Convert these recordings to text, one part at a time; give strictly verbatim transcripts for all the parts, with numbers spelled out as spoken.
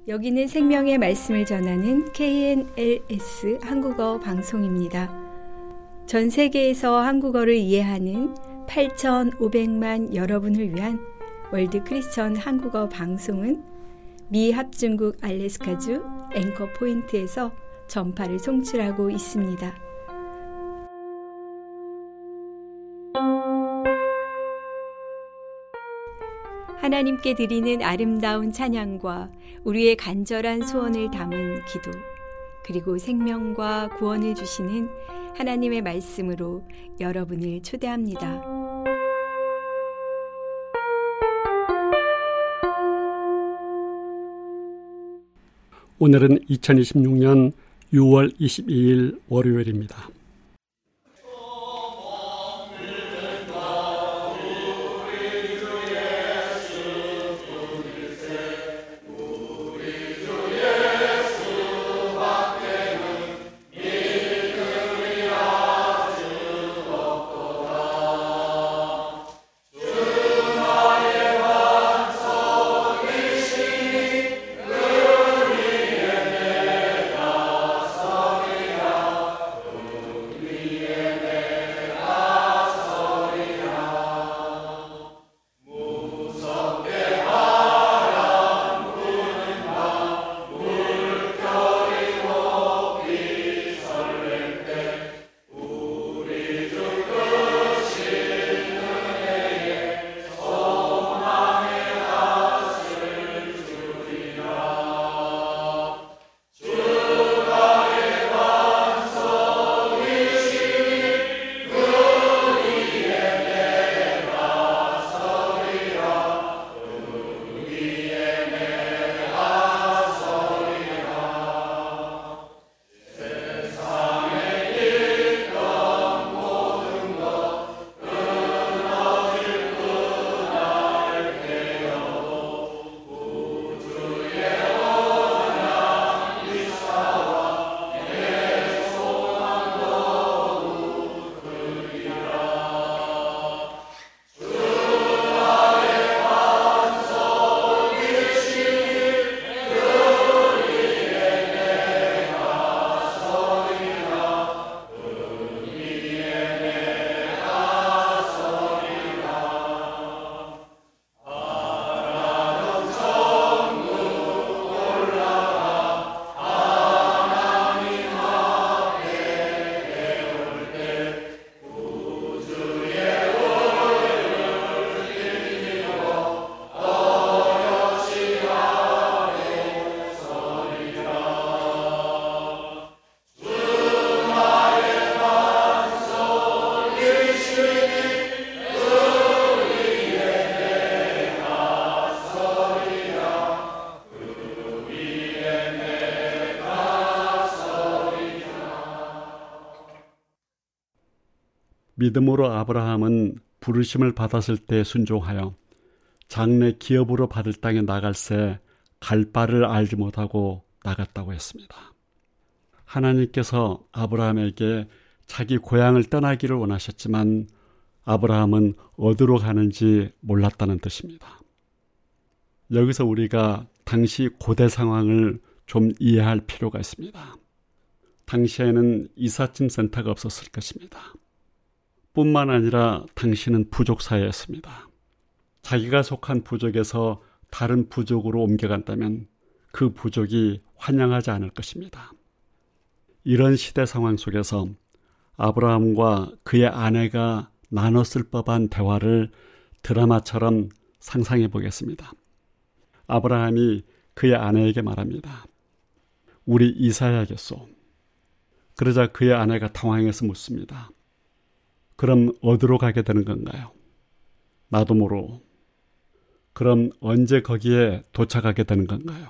여기는 생명의 말씀을 전하는 케이엔엘에스 한국어 방송입니다. 전 세계에서 한국어를 이해하는 팔천오백만 여러분을 위한 월드 크리스천 한국어 방송은 미 합중국 알래스카주 앵커 포인트에서 전파를 송출하고 있습니다. 하나님께 드리는 아름다운 찬양과 우리의 간절한 소원을 담은 기도, 그리고 생명과 구원을 주시는 하나님의 말씀으로 여러분을 초대합니다. 오늘은 이천이십육 년 유월 이십이일 월요일입니다. 믿음으로 아브라함은 부르심을 받았을 때 순종하여 장래 기업으로 받을 땅에 나갈새 갈 바를 알지 못하고 나갔다고 했습니다. 하나님께서 아브라함에게 자기 고향을 떠나기를 원하셨지만 아브라함은 어디로 가는지 몰랐다는 뜻입니다. 여기서 우리가 당시 고대 상황을 좀 이해할 필요가 있습니다. 당시에는 이삿짐 센터가 없었을 것입니다. 뿐만 아니라 당시는 부족 사회였습니다. 자기가 속한 부족에서 다른 부족으로 옮겨간다면 그 부족이 환영하지 않을 것입니다. 이런 시대 상황 속에서 아브라함과 그의 아내가 나눴을 법한 대화를 드라마처럼 상상해 보겠습니다. 아브라함이 그의 아내에게 말합니다. 우리 이사야겠소. 그러자 그의 아내가 당황해서 묻습니다. 그럼 어디로 가게 되는 건가요? 나도 모르. 그럼 언제 거기에 도착하게 되는 건가요?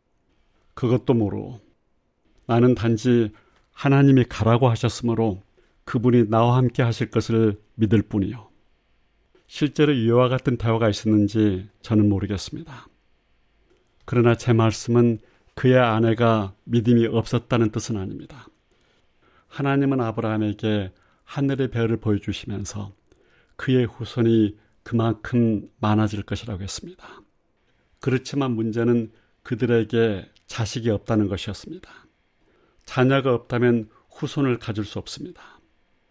그것도 모르. 나는 단지 하나님이 가라고 하셨으므로 그분이 나와 함께 하실 것을 믿을 뿐이요. 실제로 이와 같은 대화가 있었는지 저는 모르겠습니다. 그러나 제 말씀은 그의 아내가 믿음이 없었다는 뜻은 아닙니다. 하나님은 아브라함에게 하늘의 별을 보여주시면서 그의 후손이 그만큼 많아질 것이라고 했습니다. 그렇지만 문제는 그들에게 자식이 없다는 것이었습니다. 자녀가 없다면 후손을 가질 수 없습니다.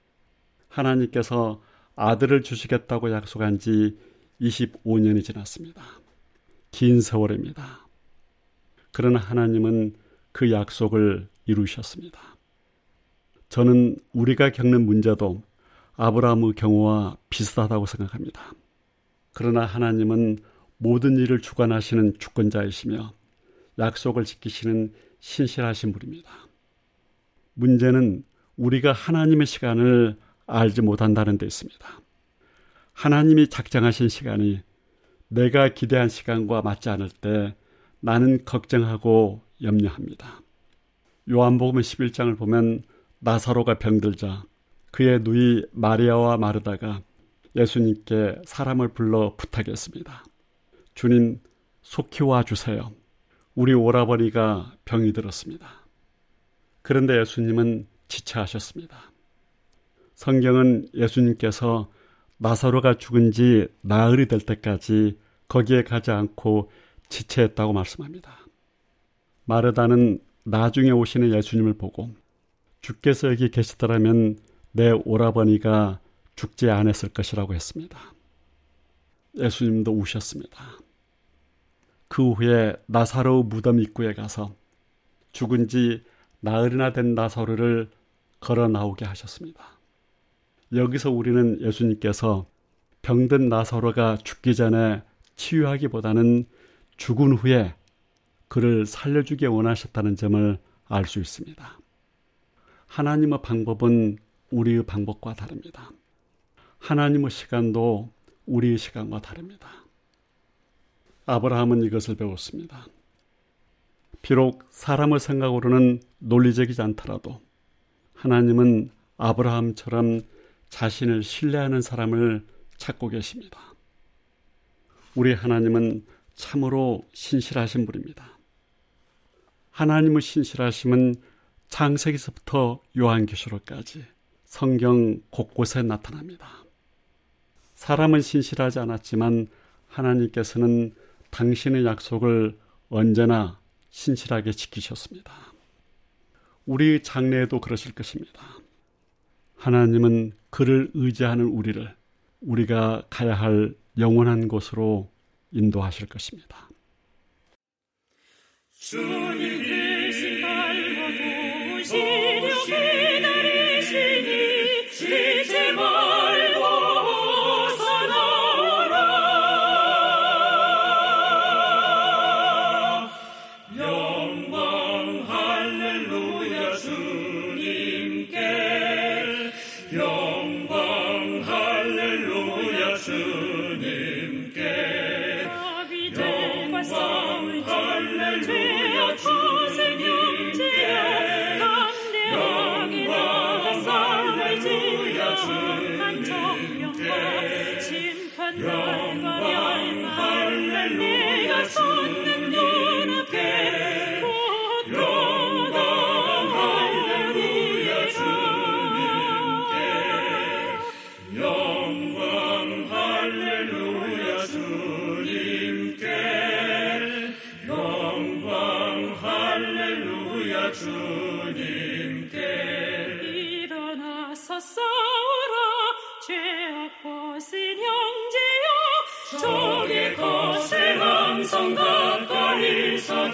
하나님께서 아들을 주시겠다고 약속한 지 이십오 년이 지났습니다. 긴 세월입니다. 그러나 하나님은 그 약속을 이루셨습니다. 저는 우리가 겪는 문제도 아브라함의 경우와 비슷하다고 생각합니다. 그러나 하나님은 모든 일을 주관하시는 주권자이시며 약속을 지키시는 신실하신 분입니다. 문제는 우리가 하나님의 시간을 알지 못한다는 데 있습니다. 하나님이 작정하신 시간이 내가 기대한 시간과 맞지 않을 때 나는 걱정하고 염려합니다. 요한복음 십일 장을 보면 나사로가 병들자 그의 누이 마리아와 마르다가 예수님께 사람을 불러 부탁했습니다. 주님, 속히 와주세요. 우리 오라버니가 병이 들었습니다. 그런데 예수님은 지체하셨습니다. 성경은 예수님께서 나사로가 죽은 지 나흘이 될 때까지 거기에 가지 않고 지체했다고 말씀합니다. 마르다는 나중에 오시는 예수님을 보고 주께서 여기 계시더라면 내 오라버니가 죽지 않았을 것이라고 했습니다. 예수님도 우셨습니다. 그 후에 나사로 무덤 입구에 가서 죽은 지 나흘이나 된 나사로를 걸어 나오게 하셨습니다. 여기서 우리는 예수님께서 병든 나사로가 죽기 전에 치유하기보다는 죽은 후에 그를 살려주기 원하셨다는 점을 알 수 있습니다. 하나님의 방법은 우리의 방법과 다릅니다. 하나님의 시간도 우리의 시간과 다릅니다. 아브라함은 이것을 배웠습니다. 비록 사람의 생각으로는 논리적이지 않더라도 하나님은 아브라함처럼 자신을 신뢰하는 사람을 찾고 계십니다. 우리 하나님은 참으로 신실하신 분입니다. 하나님의 신실하심은 창세기서부터 요한계시록까지 성경 곳곳에 나타납니다. 사람은 신실하지 않았지만 하나님께서는 당신의 약속을 언제나 신실하게 지키셨습니다. 우리 장래에도 그러실 것입니다. 하나님은 그를 의지하는 우리를 우리가 가야 할 영원한 곳으로 인도하실 것입니다. 주님 계신 알고 도우시려 기다리시니 지체 말고 어서 나오라. 영광 할렐루야 주님께, 영광 할렐루야 주님께, 다윗과 싸울 할렐루야 주님께, 담대하게 싸울 지어한 정령과 심판날과 멸망 내가 섰는 눈앞에 영광 할렐루야 주님께, 영광 할렐루야 주님께, 영광 할렐루야 주님께. 일어나서 싸우라 죄악 벗은 형제여, 적의 거센 함성 가까이서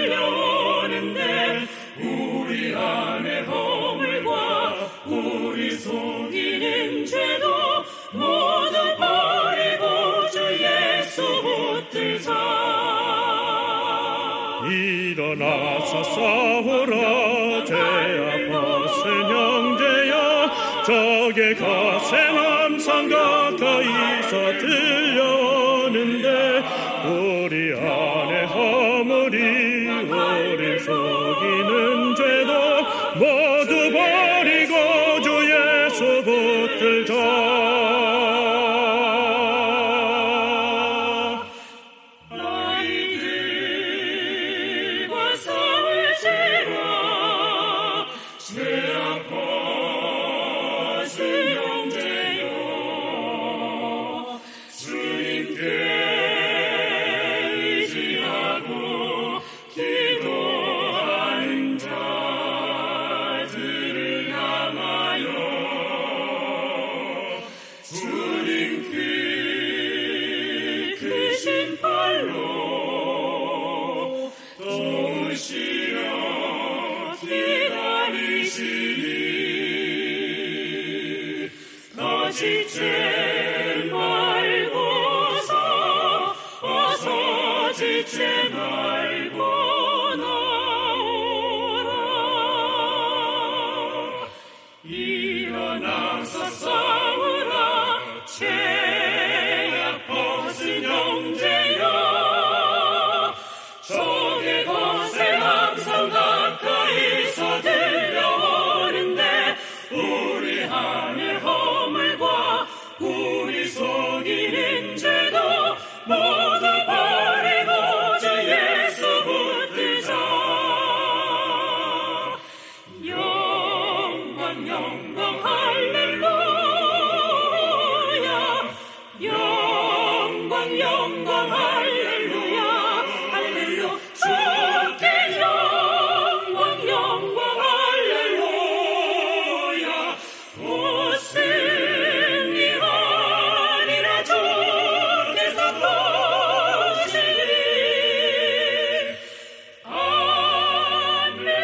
들려오는데 우리 안의 허물과 우리 속이는 죄도 모두 버리고 주 예수 붙들자. 일어나서 싸우라 죄악 벗은 형제여, 적의 거센 함성 가까이서 들려오는데 우리 안의 허물이 우리 속이는 죄도 모두 버리고 주 예수 붙들자. 아이들과 싸울지라 죄악 벗은 형제여, 주님께 의지하고 것이니 거짓죄 말고서 어서 짓지 말고 나오라. 일어나서 싸우라. 죄악 벗은 형제여, 적의 것에 항상 가까이서 들려오는데 우리 안의 허물과 우리 속이는 죄도 모두 버리고 주 예수 붙들자. 영광 영광 할렐루야. 영광 영광 할렐루야. 할렐루야. 주께 영광 영광 할렐루야. 웃음이하리라. 주께서 보시니. 아멘.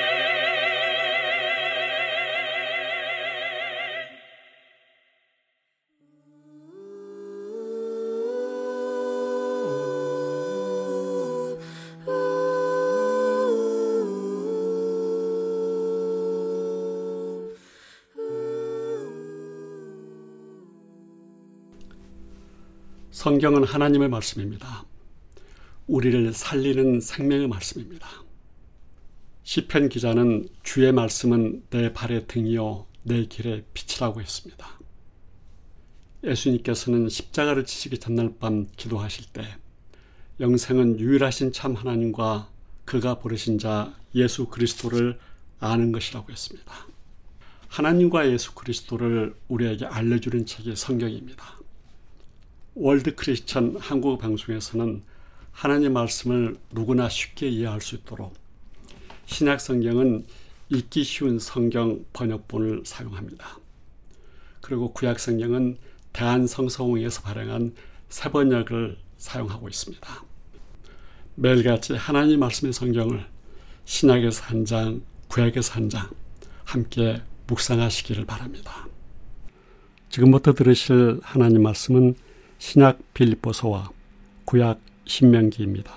성경은 하나님의 말씀입니다. 우리를 살리는 생명의 말씀입니다. 시편 기자는 주의 말씀은 내 발의 등이요 내 길의 빛이라고 했습니다. 예수님께서는 십자가를 지시기 전날 밤 기도하실 때 영생은 유일하신 참 하나님과 그가 부르신 자 예수 그리스도를 아는 것이라고 했습니다. 하나님과 예수 그리스도를 우리에게 알려주는 책이 성경입니다. 월드 크리스천 한국 방송에서는 하나님 말씀을 누구나 쉽게 이해할 수 있도록 신약 성경은 읽기 쉬운 성경 번역본을 사용합니다. 그리고 구약 성경은 대한성서공회에서 발행한 새 번역을 사용하고 있습니다. 매일같이 하나님 말씀의 성경을 신약에서 한 장, 구약에서 한 장 함께 묵상하시기를 바랍니다. 지금부터 들으실 하나님 말씀은 신약 빌립보서와 구약 신명기입니다.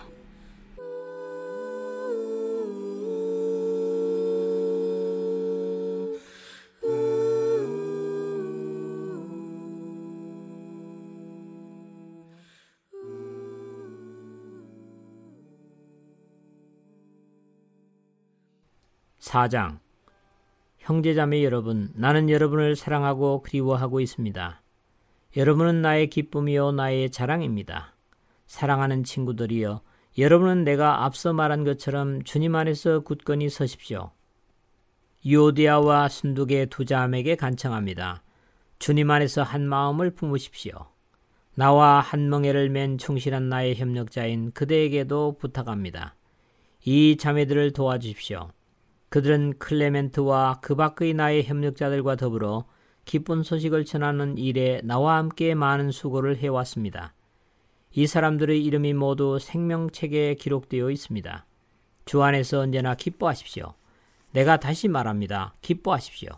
사 장. 형제자매 여러분, 나는 여러분을 사랑하고 그리워하고 있습니다. 여러분은 나의 기쁨이요 나의 자랑입니다. 사랑하는 친구들이여, 여러분은 내가 앞서 말한 것처럼 주님 안에서 굳건히 서십시오. 유오디아와 순두계 두 자매에게 간청합니다. 주님 안에서 한 마음을 품으십시오. 나와 한 멍에를 맨 충실한 나의 협력자인 그대에게도 부탁합니다. 이 자매들을 도와주십시오. 그들은 클레멘트와 그 밖의 나의 협력자들과 더불어 기쁜 소식을 전하는 일에 나와 함께 많은 수고를 해왔습니다. 이 사람들의 이름이 모두 생명책에 기록되어 있습니다. 주 안에서 언제나 기뻐하십시오. 내가 다시 말합니다. 기뻐하십시오.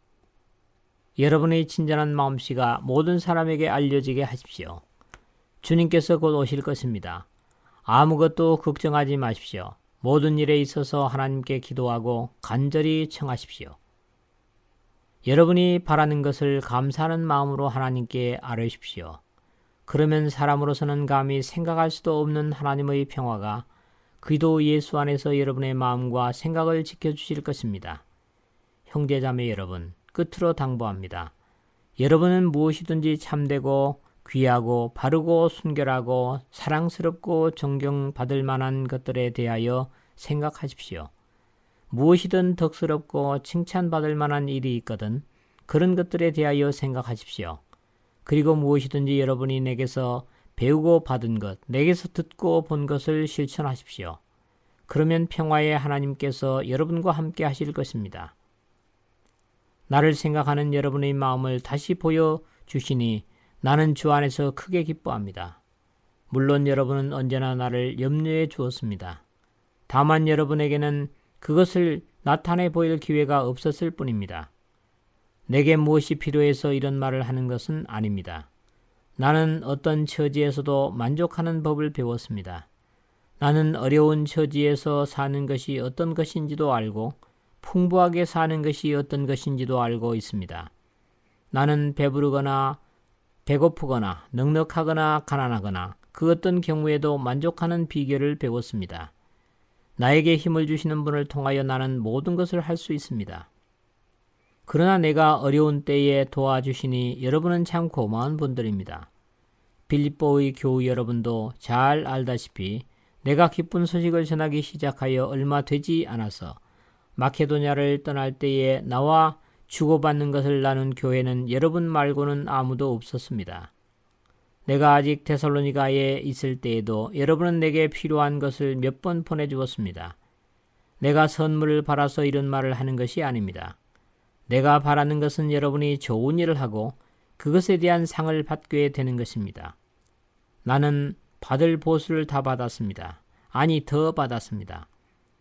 여러분의 친절한 마음씨가 모든 사람에게 알려지게 하십시오. 주님께서 곧 오실 것입니다. 아무것도 걱정하지 마십시오. 모든 일에 있어서 하나님께 기도하고 간절히 청하십시오. 여러분이 바라는 것을 감사하는 마음으로 하나님께 아뢰십시오. 그러면 사람으로서는 감히 생각할 수도 없는 하나님의 평화가 그리스도 예수 안에서 여러분의 마음과 생각을 지켜주실 것입니다. 형제자매 여러분, 끝으로 당부합니다. 여러분은 무엇이든지 참되고 귀하고 바르고 순결하고 사랑스럽고 존경받을 만한 것들에 대하여 생각하십시오. 무엇이든 덕스럽고 칭찬받을 만한 일이 있거든 그런 것들에 대하여 생각하십시오. 그리고 무엇이든지 여러분이 내게서 배우고 받은 것, 내게서 듣고 본 것을 실천하십시오. 그러면 평화의 하나님께서 여러분과 함께 하실 것입니다. 나를 생각하는 여러분의 마음을 다시 보여주시니 나는 주 안에서 크게 기뻐합니다. 물론 여러분은 언제나 나를 염려해 주었습니다. 다만 여러분에게는 그것을 나타내 보일 기회가 없었을 뿐입니다. 내게 무엇이 필요해서 이런 말을 하는 것은 아닙니다. 나는 어떤 처지에서도 만족하는 법을 배웠습니다. 나는 어려운 처지에서 사는 것이 어떤 것인지도 알고 풍부하게 사는 것이 어떤 것인지도 알고 있습니다. 나는 배부르거나 배고프거나 넉넉하거나 가난하거나 그 어떤 경우에도 만족하는 비결을 배웠습니다. 나에게 힘을 주시는 분을 통하여 나는 모든 것을 할 수 있습니다. 그러나 내가 어려운 때에 도와주시니 여러분은 참 고마운 분들입니다. 빌립보의 교우 여러분도 잘 알다시피 내가 기쁜 소식을 전하기 시작하여 얼마 되지 않아서 마케도냐를 떠날 때에 나와 주고받는 것을 나눈 교회는 여러분 말고는 아무도 없었습니다. 내가 아직 데살로니가에 있을 때에도 여러분은 내게 필요한 것을 몇 번 보내주었습니다. 내가 선물을 바라서 이런 말을 하는 것이 아닙니다. 내가 바라는 것은 여러분이 좋은 일을 하고 그것에 대한 상을 받게 되는 것입니다. 나는 받을 보수를 다 받았습니다. 아니, 더 받았습니다.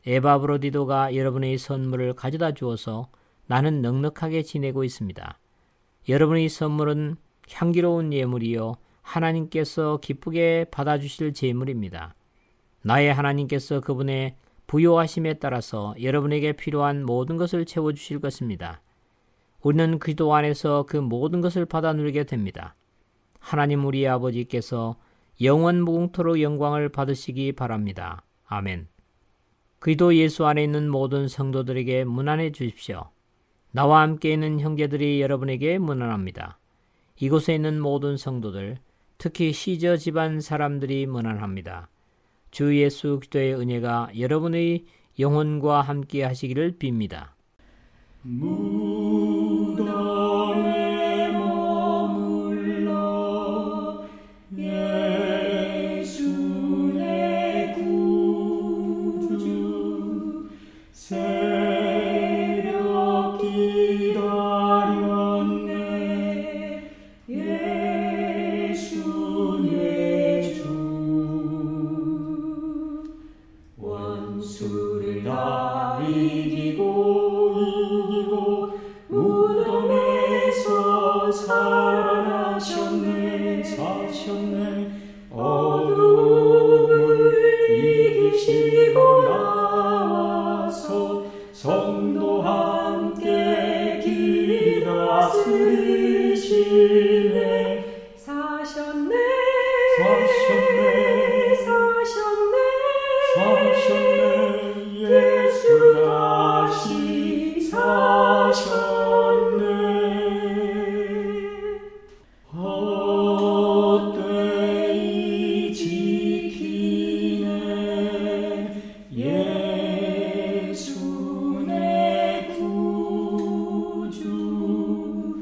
에바브로디도가 여러분의 선물을 가져다 주어서 나는 넉넉하게 지내고 있습니다. 여러분의 선물은 향기로운 예물이요 하나님께서 기쁘게 받아주실 제물입니다. 나의 하나님께서 그분의 부요하심에 따라서 여러분에게 필요한 모든 것을 채워주실 것입니다. 우리는 기도 안에서 그 모든 것을 받아 누리게 됩니다. 하나님 우리 아버지께서 영원 무궁토록 영광을 받으시기 바랍니다. 아멘. 그리스도 예수 안에 있는 모든 성도들에게 문안해 주십시오. 나와 함께 있는 형제들이 여러분에게 문안합니다. 이곳에 있는 모든 성도들, 특히 시저 집안 사람들이 문안합니다. 주 예수 그리스도의 은혜가 여러분의 영혼과 함께 하시기를 빕니다. 무덤에 머물러 예수 내 구주 새벽 기다렸네 예수 내 주 원수를 다 이기고 무덤에서 살아나셨네 사셨네 어둠을 이기시고 나와서 성도 함께 길 다스리시네 사셨네 사셨네 사셨네 사셨네 예수 다시 사셨네 헛되이 지키네 예수 내 구주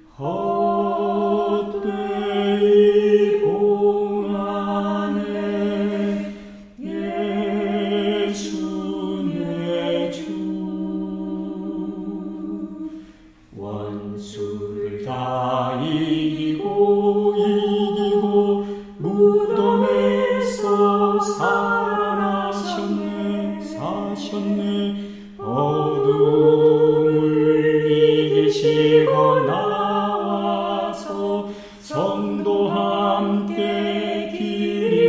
헛되이 봉하네 예수 내 주 원수를 다 이기고 이기고 무덤에서 살아나셨네 사셨네 어둠을 이기시고 나와서 성도 함께 길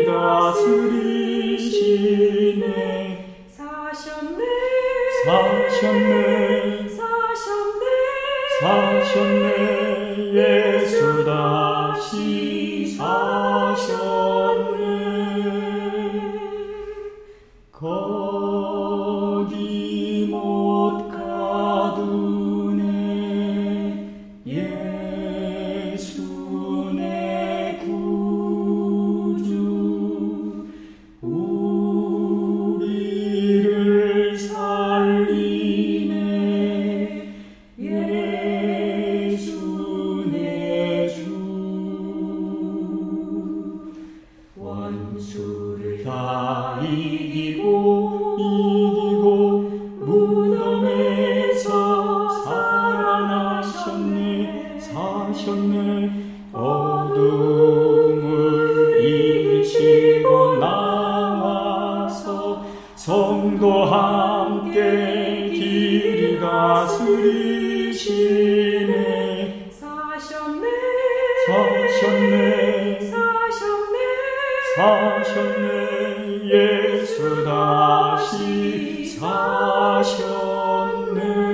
다스리시네 사셨네 사셨네 사셨네 예수 다시 사셨네 거기 못 가두네 예수 내 구주 우리를 살리네 예수 내 주 원수를 다 이기고 이기고 무덤에서 살아나셨네 사셨네 어둠을 이기시고 나와서 성도 함께 길 일이 다스리시네. 사셨네 사셨네 사셨네 사셨네. 예수 다시 사셨네.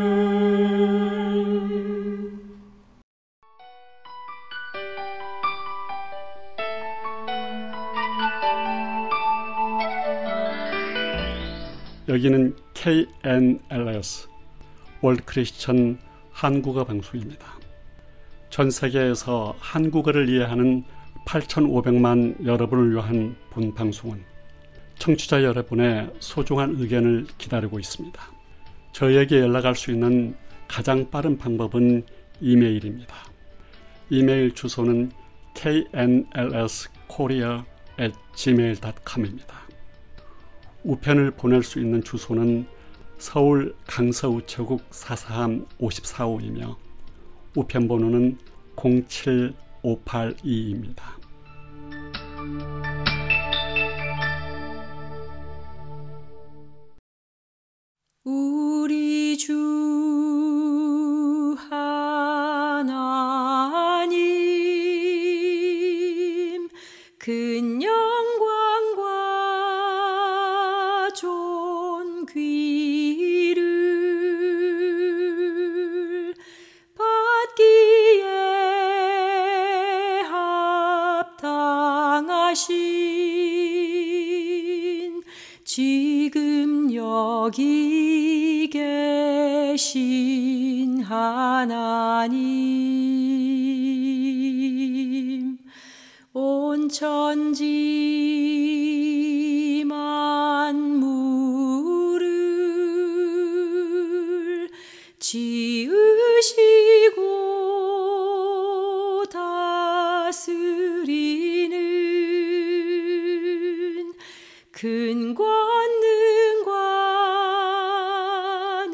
여기는 케이엔엘에스 월드 크리스천 한국어 방송입니다. 전 세계에서 한국어를 이해하는 팔천오백만 여러분을 위한 본 방송은 청취자 여러분의 소중한 의견을 기다리고 있습니다. 저에게 연락할 수 있는 가장 빠른 방법은 이메일입니다. 이메일 주소는 케이엔엘에스코리아 앳 지메일 닷컴입니다. 우편을 보낼 수 있는 주소는 서울 강서우체국 사사함 오십사호이며 우편번호는 공칠오팔이입니다. 우리 주 하나님 큰 영광과 존귀를 받기에 합당하신 지금 여기 계신 하나님, 온 천지 만물을 지으시고 다스리는 큰 권능과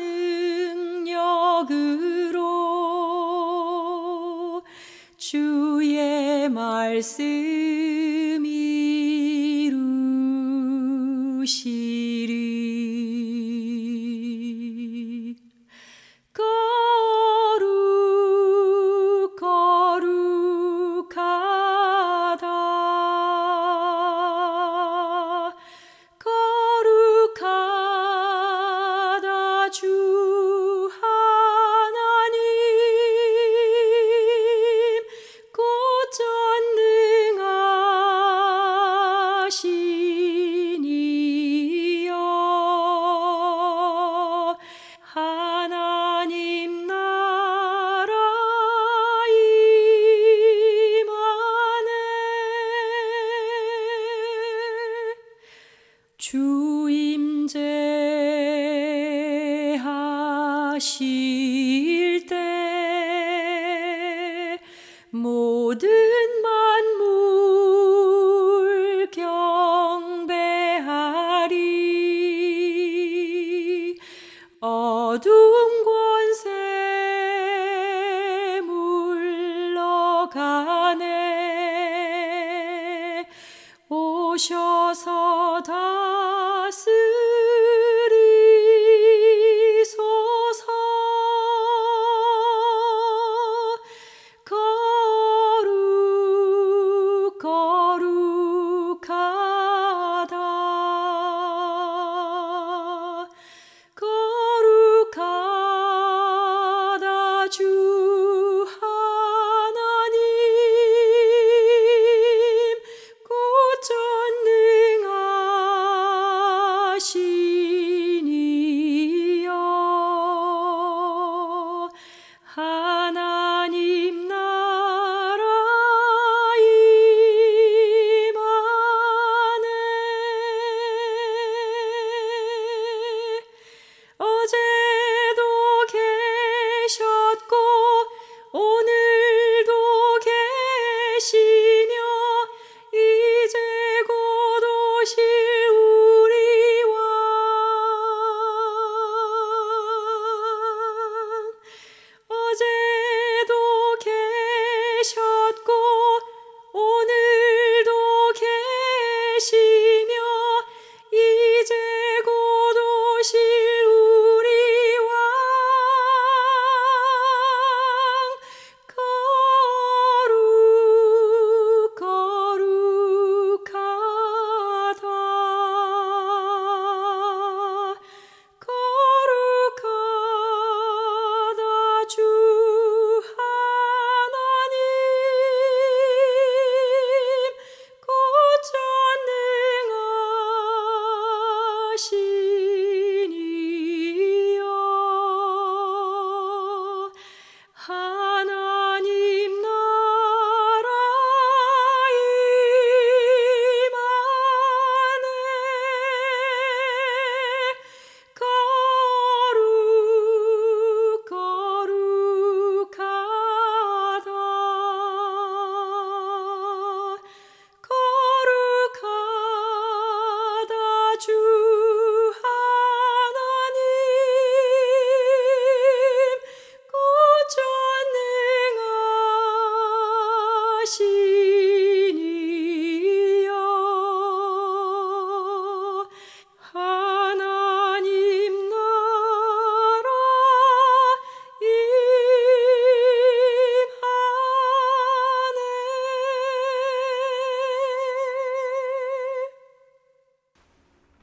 능력으로 주의 말씀 이루시리. 거룩 거룩하다 거룩하다 주 하나님, 곧 전능하신 이여. 하나님 나라 임하네. 주 임재하실 때 모든 만물 경배하리. 어두운 권세 물러가네. 오셔서 다스리소서. 거룩 거룩하다 거룩하다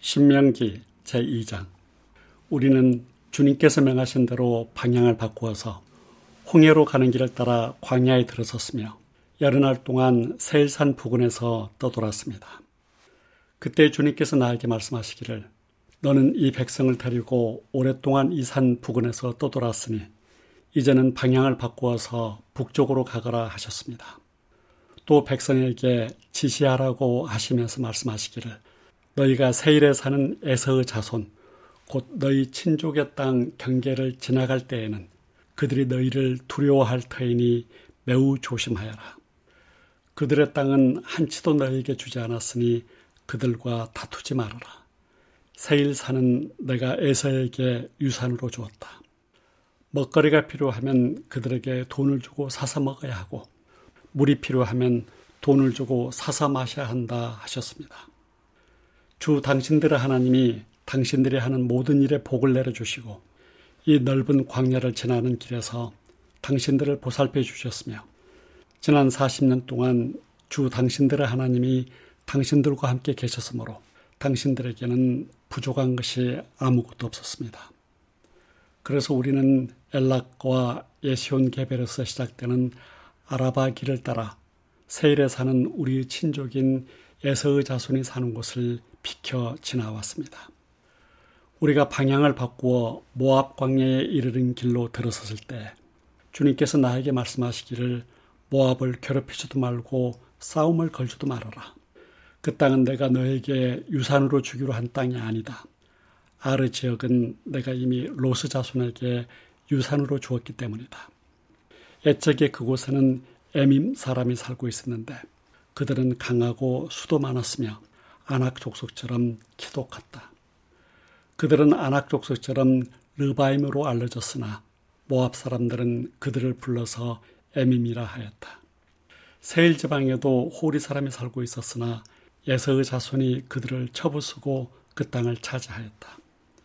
신명기 제이 장. 우리는 주님께서 명하신 대로 방향을 바꾸어서 홍해로 가는 길을 따라 광야에 들어섰으며 여러 날 동안 세일산 부근에서 떠돌았습니다. 그때 주님께서 나에게 말씀하시기를 너는 이 백성을 데리고 오랫동안 이 산 부근에서 떠돌았으니 이제는 방향을 바꾸어서 북쪽으로 가거라 하셨습니다. 또 백성에게 지시하라고 하시면서 말씀하시기를 너희가 세일에 사는 에서의 자손 곧 너희 친족의 땅 경계를 지나갈 때에는 그들이 너희를 두려워할 터이니 매우 조심하여라. 그들의 땅은 한치도 너희에게 주지 않았으니 그들과 다투지 말아라. 세일산은 내가 에서에게 유산으로 주었다. 먹거리가 필요하면 그들에게 돈을 주고 사서 먹어야 하고 물이 필요하면 돈을 주고 사서 마셔야 한다 하셨습니다. 주 당신들의 하나님이 당신들이 하는 모든 일에 복을 내려주시고 이 넓은 광야를 지나는 길에서 당신들을 보살펴 주셨으며 지난 사십 년 동안 주 당신들의 하나님이 당신들과 함께 계셨으므로 당신들에게는 부족한 것이 아무것도 없었습니다. 그래서 우리는 엘락과 예시온 게벨에서 시작되는 아라바 길을 따라 세일에 사는 우리 친족인 에서의 자손이 사는 곳을 비켜 지나왔습니다. 우리가 방향을 바꾸어 모압 광야에 이르는 길로 들어섰을 때 주님께서 나에게 말씀하시기를 모압을 괴롭히지도 말고 싸움을 걸지도 말아라. 그 땅은 내가 너에게 유산으로 주기로 한 땅이 아니다. 아르 지역은 내가 이미 로스 자손에게 유산으로 주었기 때문이다. 옛적에 그곳에는 에밈 사람이 살고 있었는데 그들은 강하고 수도 많았으며 아낙 족속처럼 키도 컸다. 그들은 아낙 족속처럼 르바임으로 알려졌으나 모압 사람들은 그들을 불러서 에밈이라 하였다. 세일 지방에도 호리 사람이 살고 있었으나 에서의 자손이 그들을 쳐부수고 그 땅을 차지하였다.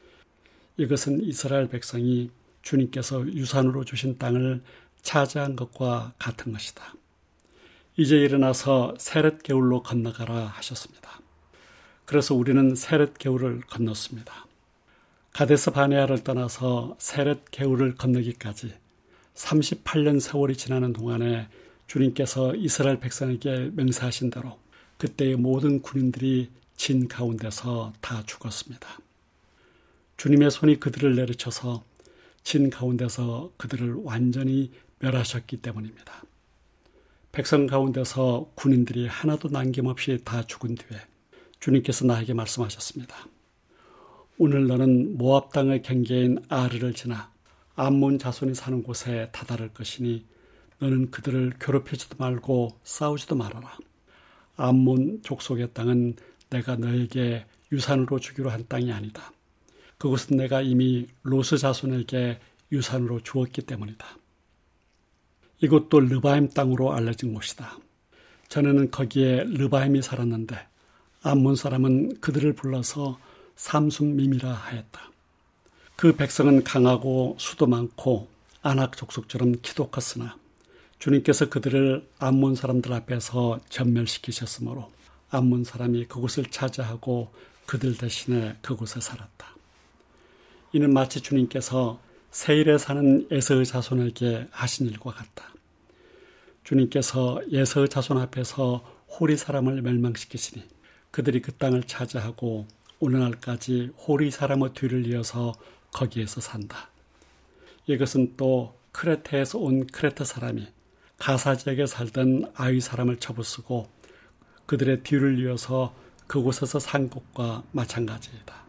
이것은 이스라엘 백성이 주님께서 유산으로 주신 땅을 차지한 것과 같은 것이다. 이제 일어나서 세렛 게울로 건너가라 하셨습니다. 그래서 우리는 세렛 게울을 건넜습니다. 가데스 바네아를 떠나서 세렛 게울을 건너기까지 삼십팔 년 세월이 지나는 동안에 주님께서 이스라엘 백성에게 맹세하신 대로 그때의 모든 군인들이 진 가운데서 다 죽었습니다. 주님의 손이 그들을 내리쳐서 진 가운데서 그들을 완전히 멸하셨기 때문입니다. 백성 가운데서 군인들이 하나도 남김없이 다 죽은 뒤에 주님께서 나에게 말씀하셨습니다. 오늘 너는 모압 땅의 경계인 아르를 지나 암몬 자손이 사는 곳에 다다를 것이니 너는 그들을 괴롭히지도 말고 싸우지도 말아라. 암몬 족속의 땅은 내가 너에게 유산으로 주기로 한 땅이 아니다. 그곳은 내가 이미 로스 자손에게 유산으로 주었기 때문이다. 이곳도 르바임 땅으로 알려진 곳이다. 전에는 거기에 르바임이 살았는데 암몬 사람은 그들을 불러서 삼순밈이라 하였다. 그 백성은 강하고 수도 많고 아낙 족속처럼 키도 컸으나 주님께서 그들을 암몬 사람들 앞에서 전멸시키셨으므로 암몬 사람이 그곳을 차지하고 그들 대신에 그곳에 살았다. 이는 마치 주님께서 세일에 사는 에서의 자손에게 하신 일과 같다. 주님께서 에서의 자손 앞에서 호리 사람을 멸망시키시니 그들이 그 땅을 차지하고 오늘날까지 호리 사람의 뒤를 이어서 거기에서 산다. 이것은 또 크레테에서 온 크레테 사람이 가사 지역에 살던 아위 사람을 쳐부수고 그들의 뒤를 이어서 그곳에서 산 것과 마찬가지이다.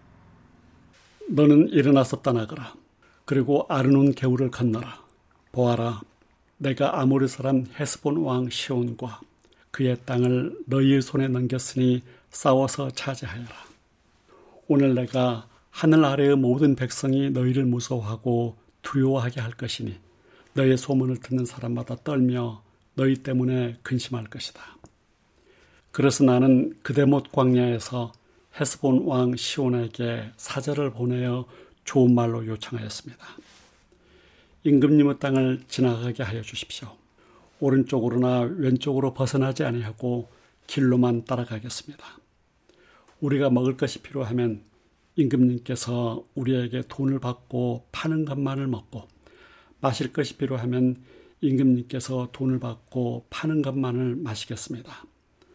너는 일어나서 떠나거라. 그리고 아르논 개울을 건너라. 보아라, 내가 아모리 사람 헤스본 왕 시온과 그의 땅을 너희의 손에 넘겼으니 싸워서 차지하여라. 오늘 내가 하늘 아래의 모든 백성이 너희를 무서워하고 두려워하게 할 것이니 너희의 소문을 듣는 사람마다 떨며 너희 때문에 근심할 것이다. 그래서 나는 그데못 광야에서 헤스본 왕 시온에게 사절을 보내어 좋은 말로 요청하였습니다. 임금님의 땅을 지나가게 하여 주십시오. 오른쪽으로나 왼쪽으로 벗어나지 아니하고 길로만 따라가겠습니다. 우리가 먹을 것이 필요하면 임금님께서 우리에게 돈을 받고 파는 것만을 먹고, 마실 것이 필요하면 임금님께서 돈을 받고 파는 것만을 마시겠습니다.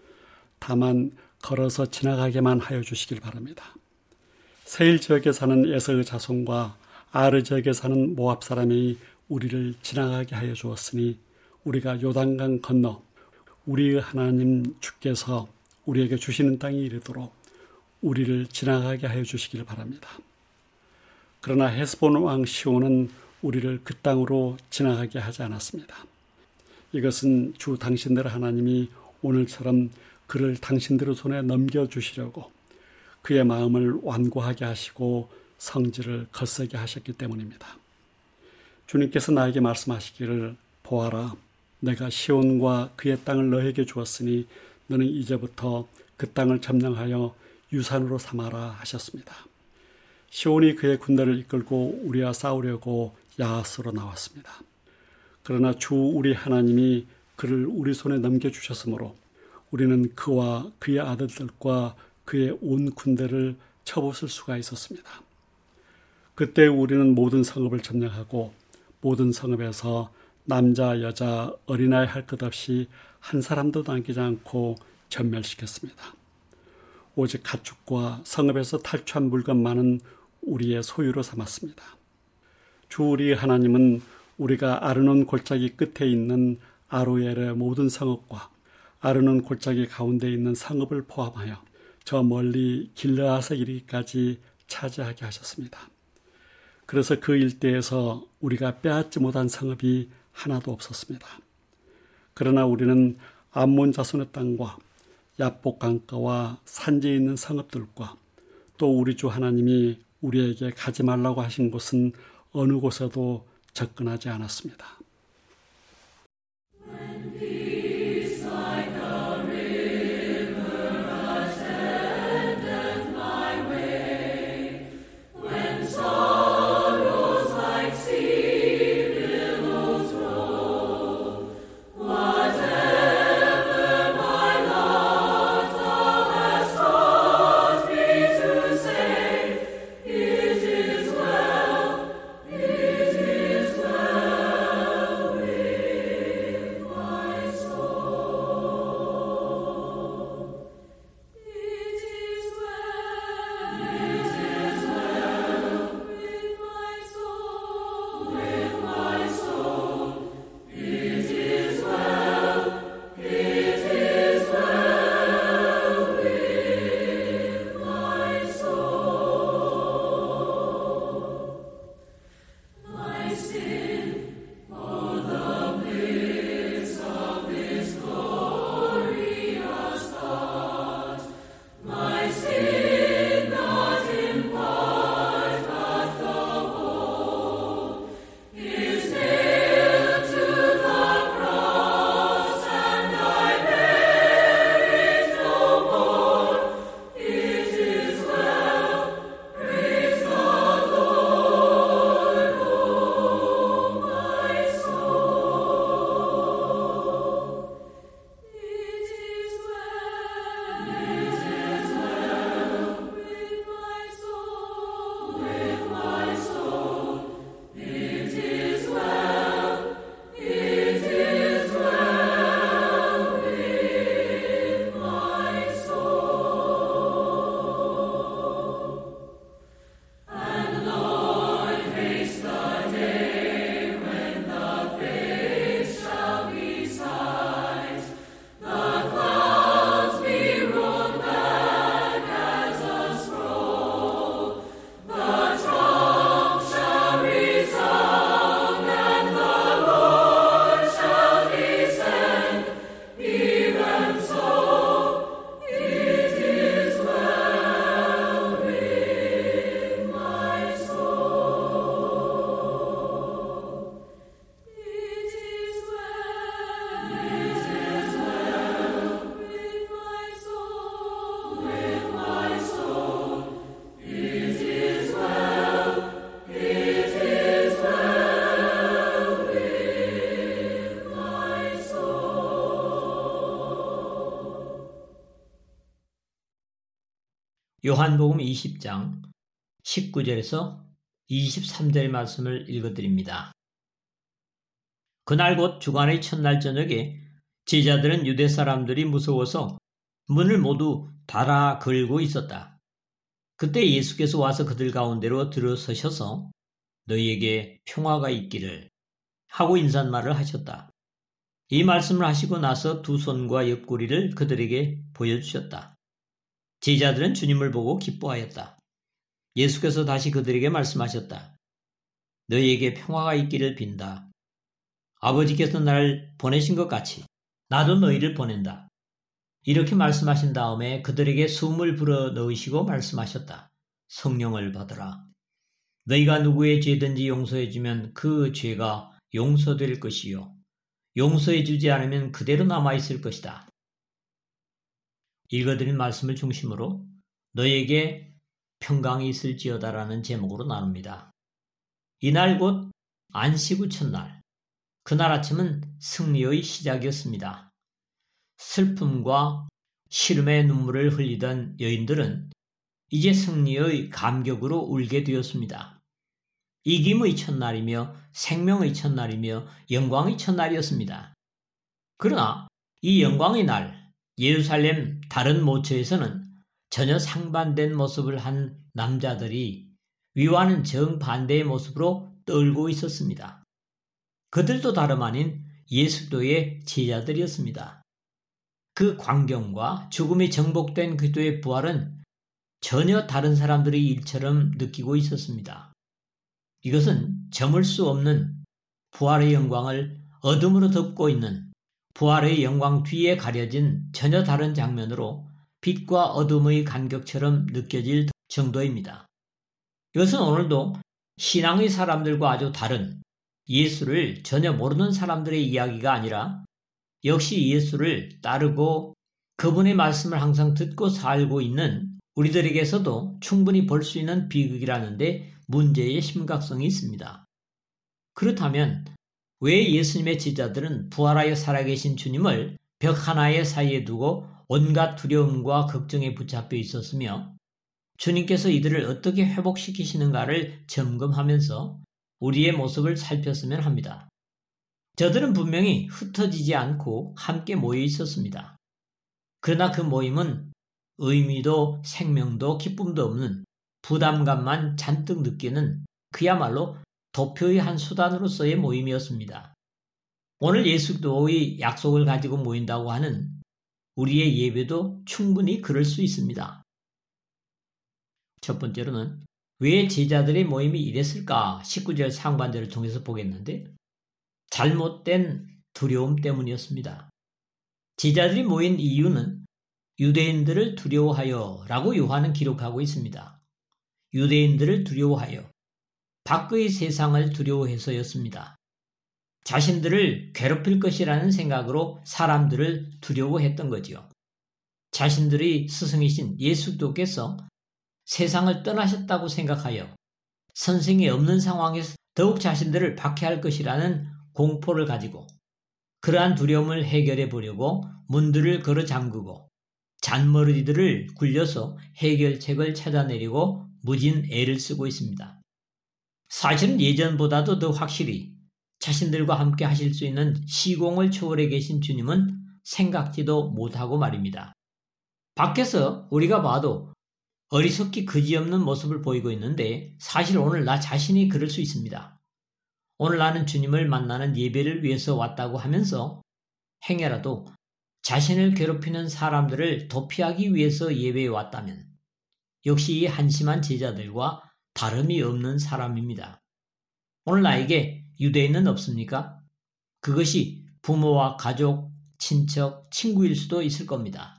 다만 걸어서 지나가게만 하여 주시길 바랍니다. 세일 지역에 사는 에서의 자손과 아르 지역에 사는 모압 사람이 우리를 지나가게 하여 주었으니 우리가 요단강 건너 우리의 하나님 주께서 우리에게 주시는 땅에 이르도록 우리를 지나가게 하여 주시길 바랍니다. 그러나 헤스본 왕 시온은 우리를 그 땅으로 지나가게 하지 않았습니다. 이것은 주 당신들의 하나님이 오늘처럼 그를 당신들의 손에 넘겨주시려고 그의 마음을 완고하게 하시고 성질을 거세게 하셨기 때문입니다. 주님께서 나에게 말씀하시기를, 보아라, 내가 시온과 그의 땅을 너에게 주었으니 너는 이제부터 그 땅을 점령하여 유산으로 삼아라 하셨습니다. 시온이 그의 군대를 이끌고 우리와 싸우려고 야하스로 나왔습니다. 그러나 주 우리 하나님이 그를 우리 손에 넘겨주셨으므로 우리는 그와 그의 아들들과 그의 온 군대를 쳐부술 수가 있었습니다. 그때 우리는 모든 성읍을 점령하고 모든 성읍에서 남자, 여자, 어린아이 할 것 없이 한 사람도 남기지 않고 전멸시켰습니다. 오직 가축과 성읍에서 탈취한 물건만은 우리의 소유로 삼았습니다. 주 우리 하나님은 우리가 아르논 골짜기 끝에 있는 아로엘의 모든 성읍과 아르논 골짜기 가운데 있는 성읍을 포함하여 저 멀리 길르앗에 이르기까지 차지하게 하셨습니다. 그래서 그 일대에서 우리가 빼앗지 못한 성읍이 하나도 없었습니다. 그러나 우리는 암몬 자손의 땅과 야복 강가와 산지에 있는 성읍들과 또 우리 주 하나님이 우리에게 가지 말라고 하신 곳은 어느 곳에도 접근하지 않았습니다. 요한복음 이십 장 십구 절에서 이십삼 절의 말씀을 읽어드립니다. 그날 곧 주간의 첫날 저녁에 제자들은 유대 사람들이 무서워서 문을 모두 닫아 걸고 있었다. 그때 예수께서 와서 그들 가운데로 들어서셔서 너희에게 평화가 있기를 하고 인사말을 하셨다. 이 말씀을 하시고 나서 두 손과 옆구리를 그들에게 보여주셨다. 제자들은 주님을 보고 기뻐하였다. 예수께서 다시 그들에게 말씀하셨다. 너희에게 평화가 있기를 빈다. 아버지께서 나를 보내신 것 같이 나도 너희를 보낸다. 이렇게 말씀하신 다음에 그들에게 숨을 불어 넣으시고 말씀하셨다. 성령을 받으라. 너희가 누구의 죄든지 용서해주면 그 죄가 용서될 것이요. 용서해주지 않으면 그대로 남아있을 것이다. 읽어드린 말씀을 중심으로 너희에게 평강이 있을지어다라는 제목으로 나눕니다. 이날 곧 안식 후 첫날, 그날 아침은 승리의 시작이었습니다. 슬픔과 시름의 눈물을 흘리던 여인들은 이제 승리의 감격으로 울게 되었습니다. 이김의 첫날이며 생명의 첫날이며 영광의 첫날이었습니다. 그러나 이 영광의 날, 예루살렘 다른 모처에서는 전혀 상반된 모습을 한 남자들이 위와는 정반대의 모습으로 떨고 있었습니다. 그들도 다름 아닌 예수도의 제자들이었습니다. 그 광경과 죽음이 정복된 그리스도의 부활은 전혀 다른 사람들의 일처럼 느끼고 있었습니다. 이것은 저물 수 없는 부활의 영광을 어둠으로 덮고 있는 부활의 영광 뒤에 가려진 전혀 다른 장면으로 빛과 어둠의 간격처럼 느껴질 정도입니다. 이것은 오늘도 신앙의 사람들과 아주 다른 예수를 전혀 모르는 사람들의 이야기가 아니라 역시 예수를 따르고 그분의 말씀을 항상 듣고 살고 있는 우리들에게서도 충분히 볼 수 있는 비극이라는데 문제의 심각성이 있습니다. 그렇다면 왜 예수님의 제자들은 부활하여 살아계신 주님을 벽 하나의 사이에 두고 온갖 두려움과 걱정에 붙잡혀 있었으며 주님께서 이들을 어떻게 회복시키시는가를 점검하면서 우리의 모습을 살폈으면 합니다. 저들은 분명히 흩어지지 않고 함께 모여 있었습니다. 그러나 그 모임은 의미도 생명도 기쁨도 없는 부담감만 잔뜩 느끼는 그야말로 도표의 한 수단으로서의 모임이었습니다. 오늘 예수도의 약속을 가지고 모인다고 하는 우리의 예배도 충분히 그럴 수 있습니다. 첫 번째로는 왜 제자들의 모임이 이랬을까? 십구 절 상반절을 통해서 보겠는데 잘못된 두려움 때문이었습니다. 제자들이 모인 이유는 유대인들을 두려워하여 라고 요한은 기록하고 있습니다. 유대인들을 두려워하여 밖의 세상을 두려워해서였습니다. 자신들을 괴롭힐 것이라는 생각으로 사람들을 두려워했던 거지요. 자신들의 스승이신 예수도께서 세상을 떠나셨다고 생각하여 선생이 없는 상황에서 더욱 자신들을 박해할 것이라는 공포를 가지고 그러한 두려움을 해결해 보려고 문들을 걸어 잠그고 잔머리들을 굴려서 해결책을 찾아내려고 무진 애를 쓰고 있습니다. 사실은 예전보다도 더 확실히 자신들과 함께 하실 수 있는 시공을 초월해 계신 주님은 생각지도 못하고 말입니다. 밖에서 우리가 봐도 어리석기 그지없는 모습을 보이고 있는데 사실 오늘 나 자신이 그럴 수 있습니다. 오늘 나는 주님을 만나는 예배를 위해서 왔다고 하면서 행여라도 자신을 괴롭히는 사람들을 도피하기 위해서 예배에 왔다면 역시 이 한심한 제자들과 다름이 없는 사람입니다. 오늘 나에게 유대인은 없습니까? 그것이 부모와 가족, 친척, 친구일 수도 있을 겁니다.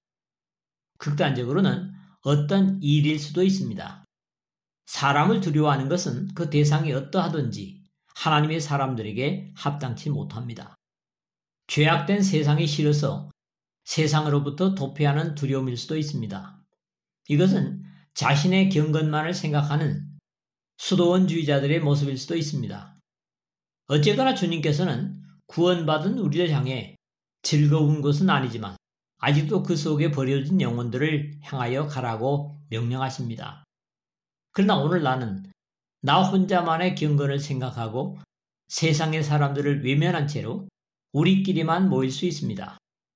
극단적으로는 어떤 일일 수도 있습니다. 사람을 두려워하는 것은 그 대상이 어떠하든지 하나님의 사람들에게 합당치 못합니다. 죄악된 세상이 싫어서 세상으로부터 도피하는 두려움일 수도 있습니다. 이것은 자신의 경건만을 생각하는 수도원주의자들의 모습일 수도 있습니다. 어쨌거나 주님께서는 구원받은 우리를 향해 즐거운 것은 아니지만 아직도 그 속에 버려진 영혼들을 향하여 가라고 명령하십니다. 그러나 오늘 나는 나 혼자만의 경건을 생각하고 세상의 사람들을 외면한 채로 우리끼리만 모일 수 있습니다.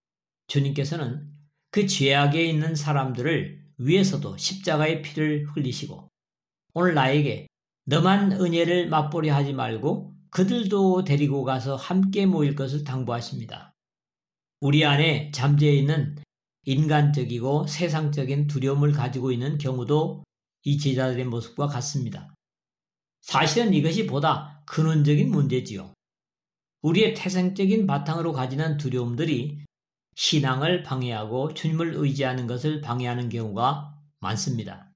주님께서는 그 죄악에 있는 사람들을 위해서도 십자가의 피를 흘리시고 오늘 나에게 너만 은혜를 맛보려 하지 말고 그들도 데리고 가서 함께 모일 것을 당부하십니다. 우리 안에 잠재해 있는 인간적이고 세상적인 두려움을 가지고 있는 경우도 이 제자들의 모습과 같습니다. 사실은 이것이 보다 근원적인 문제지요. 우리의 태생적인 바탕으로 가지는 두려움들이 신앙을 방해하고 주님을 의지하는 것을 방해하는 경우가 많습니다.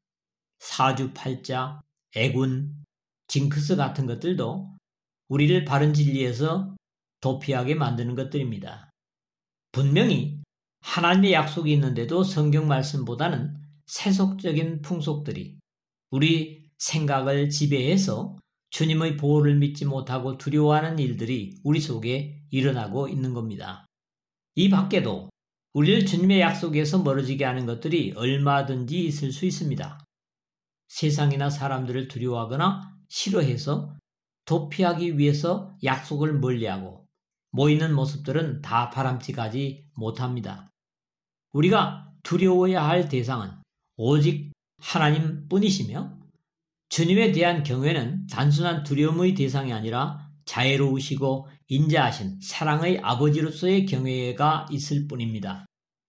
사주팔자, 애군, 징크스 같은 것들도 우리를 바른 진리에서 도피하게 만드는 것들입니다. 분명히 하나님의 약속이 있는데도 성경 말씀보다는 세속적인 풍속들이 우리 생각을 지배해서 주님의 보호를 믿지 못하고 두려워하는 일들이 우리 속에 일어나고 있는 겁니다. 이 밖에도 우리를 주님의 약속에서 멀어지게 하는 것들이 얼마든지 있을 수 있습니다. 세상이나 사람들을 두려워하거나 싫어해서 도피하기 위해서 약속을 멀리하고 모이는 모습들은 다 바람직하지 못합니다. 우리가 두려워해야 할 대상은 오직 하나님뿐이시며 주님에 대한 경외는 단순한 두려움의 대상이 아니라 자애로우시고 인자하신 사랑의 아버지로서의 경외가 있을 뿐입니다.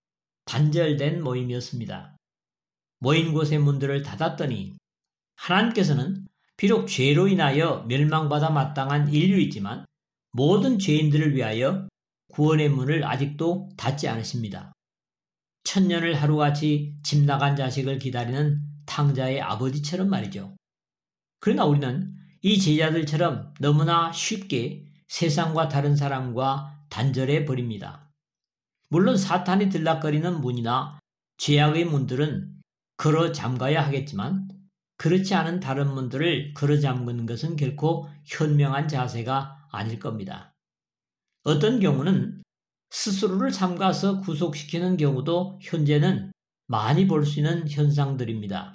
단절된 모임이었습니다. 모인 곳의 문들을 닫았더니 하나님께서는 비록 죄로 인하여 멸망받아 마땅한 인류이지만 모든 죄인들을 위하여 구원의 문을 아직도 닫지 않으십니다. 천년을 하루같이 집 나간 자식을 기다리는 탕자의 아버지처럼 말이죠. 그러나 우리는 이 제자들처럼 너무나 쉽게 세상과 다른 사람과 단절해 버립니다. 물론 사탄이 들락거리는 문이나 죄악의 문들은 걸어 잠가야 하겠지만 그렇지 않은 다른 문들을 걸어 잠그는 것은 결코 현명한 자세가 아닐 겁니다. 어떤 경우는 스스로를 삼가서 구속시키는 경우도 현재는 많이 볼 수 있는 현상들입니다.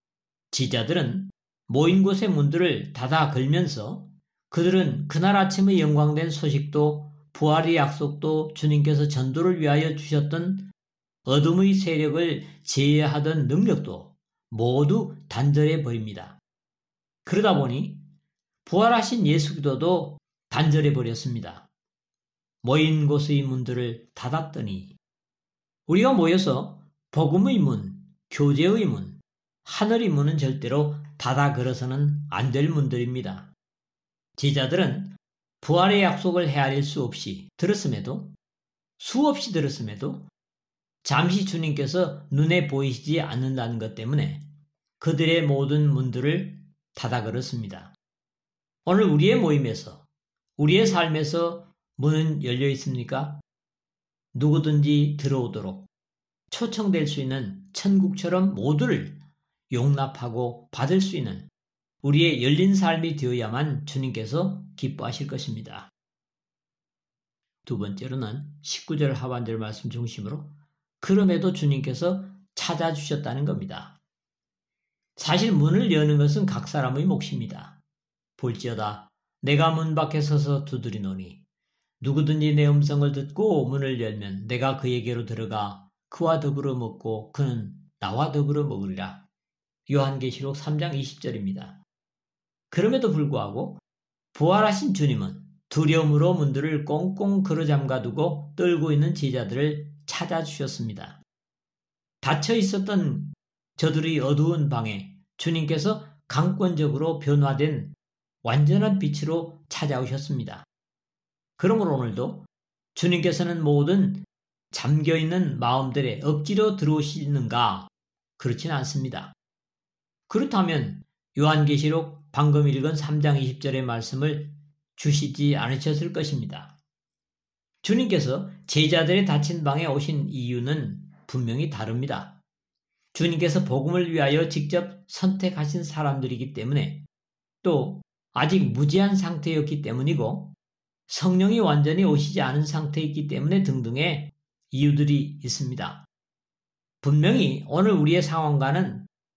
지자들은 모인 곳의 문들을 닫아 걸면서 그들은 그날 아침의 영광된 소식도 부활의 약속도 주님께서 전도를 위하여 주셨던 어둠의 세력을 제어하던 능력도 모두 단절해 버립니다. 그러다 보니 부활하신 예수 그리스도도 단절해 버렸습니다. 모인 곳의 문들을 닫았더니 우리가 모여서 복음의 문, 교제의 문, 하늘의 문은 절대로 닫아 걸어서는 안 될 문들입니다. 제자들은 부활의 약속을 헤아릴 수 없이 들었음에도 수없이 들었음에도 잠시 주님께서 눈에 보이시지 않는다는 것 때문에 그들의 모든 문들을 닫아 걸었습니다. 오늘 우리의 모임에서 우리의 삶에서 문은 열려 있습니까? 누구든지 들어오도록 초청될 수 있는 천국처럼 모두를 용납하고 받을 수 있는 우리의 열린 삶이 되어야만 주님께서 기뻐하실 것입니다. 두 번째로는 십구 절 하반절 말씀 중심으로 그럼에도 주님께서 찾아주셨다는 겁니다. 사실 문을 여는 것은 각 사람의 몫입니다. 볼지어다 내가 문 밖에 서서 두드리노니 누구든지 내 음성을 듣고 문을 열면 내가 그에게로 들어가 그와 더불어 먹고 그는 나와 더불어 먹으리라. 요한계시록 삼 장 이십 절입니다. 그럼에도 불구하고 부활하신 주님은 두려움으로 문들을 꽁꽁 걸어 잠가두고 떨고 있는 제자들을 찾아주셨습니다. 닫혀 있었던 저들의 어두운 방에 주님께서 강권적으로 변화된 완전한 빛으로 찾아오셨습니다. 그러므로 오늘도 주님께서는 모든 잠겨있는 마음들에 억지로 들어오시는가? 그렇지는 않습니다. 그렇다면 요한계시록 방금 읽은 삼 장 이십 절의 말씀을 주시지 않으셨을 것입니다. 주님께서 제자들의 닫힌 방에 오신 이유는 분명히 다릅니다. 주님께서 복음을 위하여 직접 선택하신 사람들이기 때문에 또 아직 무지한 상태였기 때문이고 성령이 완전히 오시지 않은 상태이기 때문에 등등의 이유들이 있습니다. 분명히 오늘 우리의 상황과는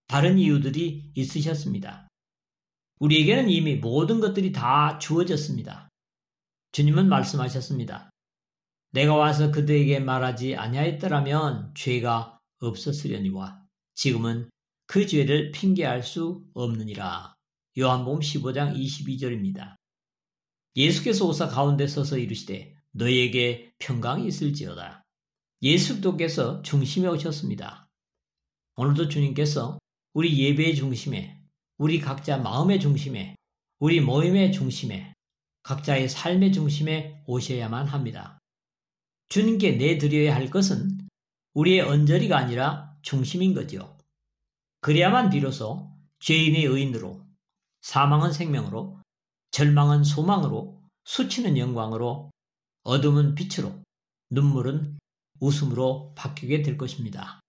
다른 이유들이 있으셨습니다. 우리에게는 이미 모든 것들이 다 주어졌습니다. 주님은 말씀하셨습니다. 내가 와서 그들에게 말하지 아니하였더라면 죄가 없었으려니와 지금은 그 죄를 핑계할 수 없느니라. 요한복음 십오 장 이십이 절입니다. 예수께서 오사 가운데 서서 이르시되 너희에게 평강이 있을지어다. 예수 그리스도께서 중심에 오셨습니다. 오늘도 주님께서 우리 예배의 중심에, 우리 각자 마음의 중심에, 우리 모임의 중심에, 각자의 삶의 중심에 오셔야만 합니다. 주님께 내드려야 할 것은 우리의 언저리가 아니라 중심인 거죠. 그래야만 비로소 죄인의 의인으로, 사망은 생명으로, 절망은 소망으로, 수치는 영광으로, 어둠은 빛으로, 눈물은 웃음으로 바뀌게 될 것입니다.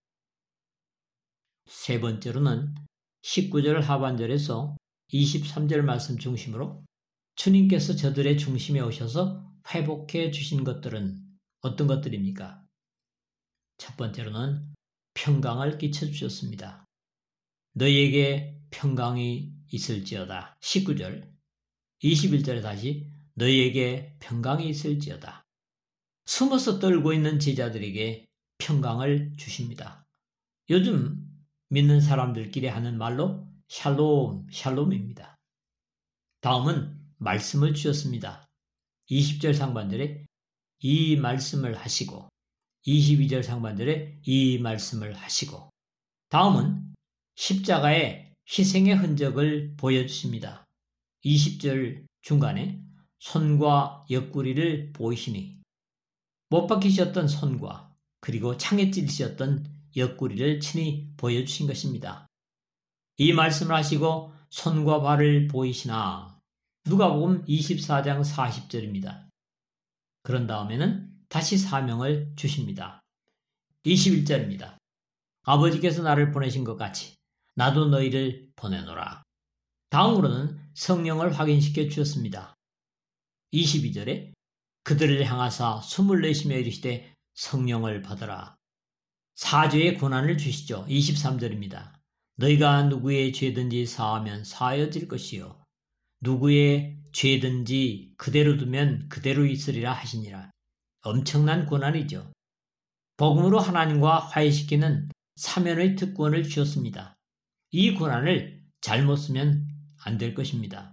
세 번째로는 십구 절 하반절에서 이십삼 절 말씀 중심으로 주님께서 저들의 중심에 오셔서 회복해 주신 것들은 어떤 것들입니까? 첫 번째로는 평강을 끼쳐주셨습니다. 너희에게 평강이 있을지어다. 십구 절, 이십일 절에 다시 너희에게 평강이 있을지어다. 숨어서 떨고 있는 제자들에게 평강을 주십니다. 요즘 믿는 사람들끼리 하는 말로 샬롬, 샬롬입니다. 다음은 말씀을 주셨습니다. 이십 절 상반절에 이 말씀을 하시고 이십이 절 상반절에 이 말씀을 하시고 다음은 십자가의 희생의 흔적을 보여주십니다. 이십 절 중간에 손과 옆구리를 보이시니 못 박히셨던 손과 그리고 창에 찔리셨던 옆구리를 친히 보여주신 것입니다. 이 말씀을 하시고 손과 발을 보이시나 누가복음 이십사 장 사십 절입니다. 그런 다음에는 다시 사명을 주십니다. 이십일 절입니다. 아버지께서 나를 보내신 것 같이 나도 너희를 보내노라. 다음으로는 성령을 확인시켜 주셨습니다. 이십이 절에 그들을 향하사 숨을 내쉬며 이르시되 성령을 받으라. 사죄의 권한을 주시죠. 이십삼 절입니다. 너희가 누구의 죄든지 사하면 사하여질 것이요 누구의 죄든지 그대로 두면 그대로 있으리라 하시니라. 엄청난 권한이죠. 복음으로 하나님과 화해시키는 사면의 특권을 주셨습니다. 이 권한을 잘못 쓰면 안 될 것입니다.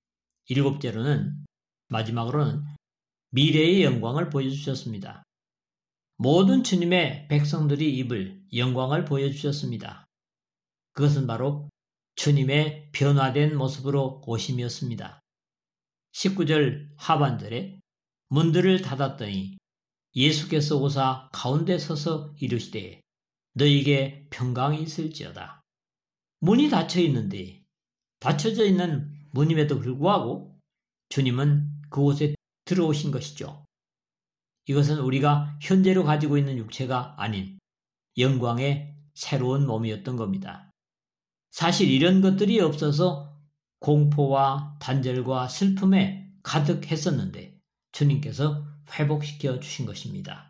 일곱째로는 마지막으로는 미래의 영광을 보여주셨습니다. 모든 주님의 백성들이 입을 영광을 보여주셨습니다. 그것은 바로 주님의 변화된 모습으로 오심이었습니다. 십구 절 하반절에 문들을 닫았더니 예수께서 오사 가운데 서서 이르시되 너희에게 평강이 있을지어다. 문이 닫혀 있는데 닫혀져 있는 문임에도 불구하고 주님은 그곳에 들어오신 것이죠. 이것은 우리가 현재로 가지고 있는 육체가 아닌 영광의 새로운 몸이었던 겁니다. 사실 이런 것들이 없어서 공포와 단절과 슬픔에 가득했었는데 주님께서 회복시켜 주신 것입니다.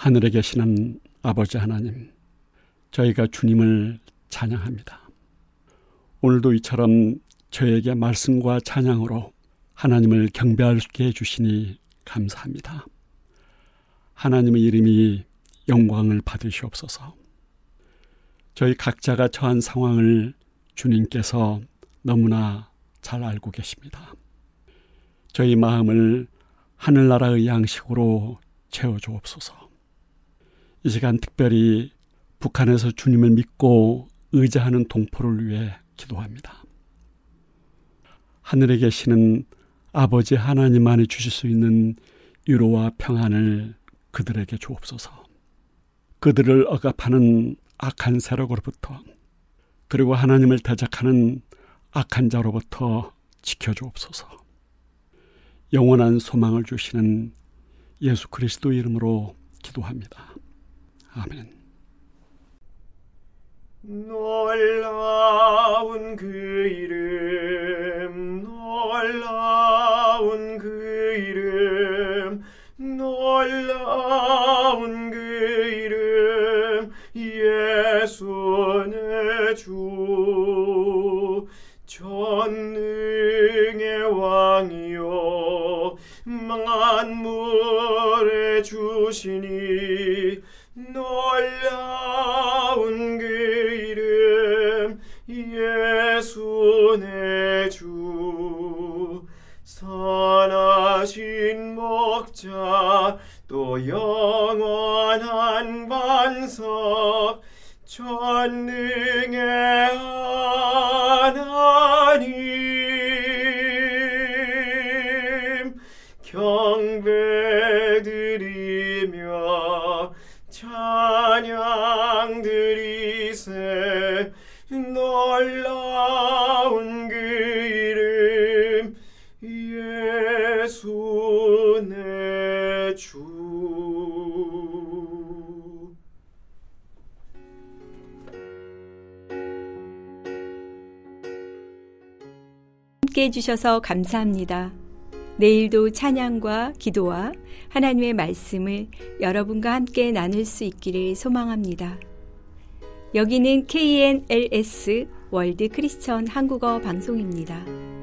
하늘에 계시는 아버지 하나님, 저희가 주님을 찬양합니다. 오늘도 이처럼 저에게 말씀과 찬양으로 하나님을 경배하게 해주시니 감사합니다. 하나님의 이름이 영광을 받으시옵소서. 저희 각자가 처한 상황을 주님께서 너무나 잘 알고 계십니다. 저희 마음을 하늘나라의 양식으로 채워주옵소서. 이 시간 특별히 북한에서 주님을 믿고 의지하는 동포를 위해 기도합니다. 하늘에 계시는 아버지 하나님만이 주실 수 있는 위로와 평안을 그들에게 주옵소서. 그들을 억압하는 악한 세력으로부터, 그리고 하나님을 대적하는 악한 자로부터 지켜주옵소서. 영원한 소망을 주시는 예수 그리스도 이름으로 기도합니다. 아멘. 놀라운 그 이름, 놀라운 그 이름, 놀라운 그 이름, 예수 내 주. 전능의 왕이요 만물의 주시니, 놀라운 그 이름, 예수 내 주. 선하신 목자, 또 영원한 반석, 전능의 하나님, 경배드리며 찬양 드리세. 놀라운 그 이름, 예수 내 주. 함께 해주셔서 감사합니다. 내일도 찬양과 기도와 하나님의 말씀을 여러분과 함께 나눌 수 있기를 소망합니다. 여기는 케이엔엘에스 월드 크리스천 한국어 방송입니다.